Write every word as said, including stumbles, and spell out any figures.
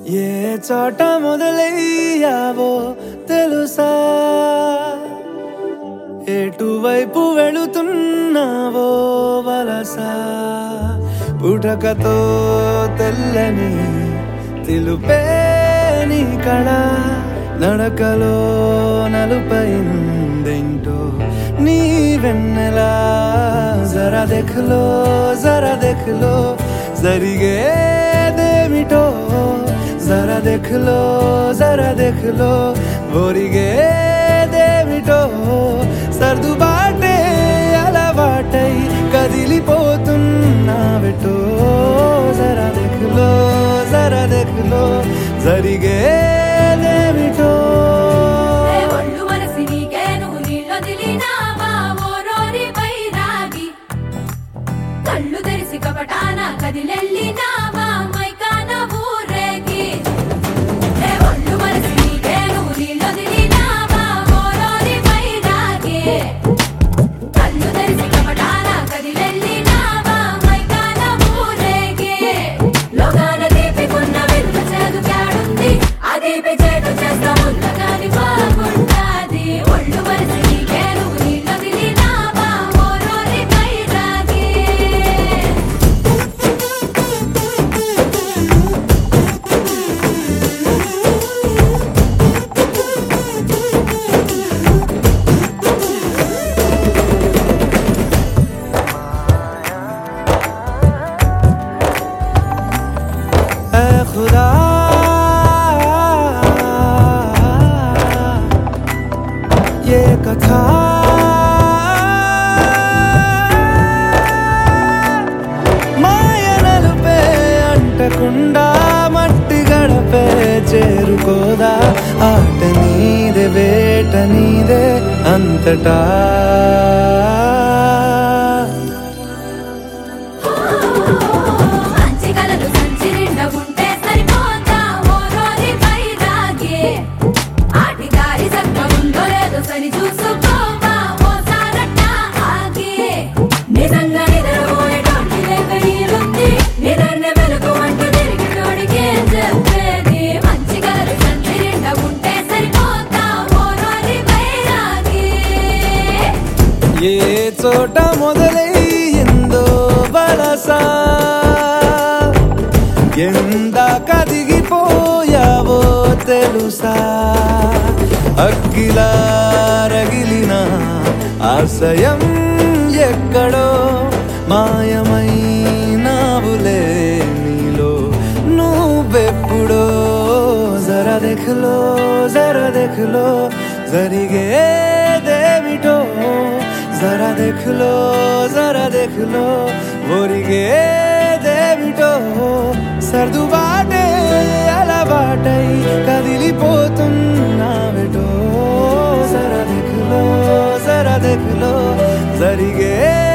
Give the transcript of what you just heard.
ఏ చోట మొదలయ్యావో తెలుసా, ఎటువైపు వెళుతున్నావో వలసా. పుటకతో తెల్లని తెలుపే నీ కళ, నడకలో నలుపైందేంటో నీ వెన్నెలా. జరా దేఖ్లో జరా దేఖ్లో జరిగేదేమిటో, జరా దేఖ్లో జరా దేఖ్లో ఒరిగేదేమిటో. సర్దుబాటే అలవాటై కదిలిపోతున్నావెటో, జరా దేఖ్లో జరా దేఖ్లో జరిగేదేమిటో. కళ్ళు తెరిసి కపటాన కదిలెళ్ళినావా మైకాన ఊరేగి. ఒళ్ళు మనసి నీకేను నీళ్ళొదిలినావా ఓరోరి వైరాగి. కళ్ళు తెరిసి కపటాన కదిలెళ్ళినావా మైకాన ఊరేగి. లోగాన దీపికున్న వెలుగు చేదుకాడుంది, ఆ దీపి చేటు చేస్తా ఉన్న కాని బాగుంటాది. ఒళ్ళు మనసి నీకేను నీళ్ళొదిలినావా ఓరోరి వైరాగి. खुदा ये कथा మాయనలుపే అంటకుండా మట్టి గడపే చేరుకోదా. ఆట నీదే వేట నీదే అంతటా. ఏ చోట మొదలయ్యిందో వలసా, ఎందాక దిగిపోయావో తెలుసా. అగ్గిలా రగిలిన ఆశయం ఎక్కడో మాయమైనావులే నీలో నువ్వెప్పుడో. జరా దేఖ్లో జరా దేఖ్లో జరిగేదేమిటో, జరా దేఖ్లో జరా దేఖ్లో ఒరిగేదేమిటో. సర్దుబాటే అలవాటై కదిలిపోతున్నావెటో, జరా దేఖ్లో జరా దేఖ్లో జరిగే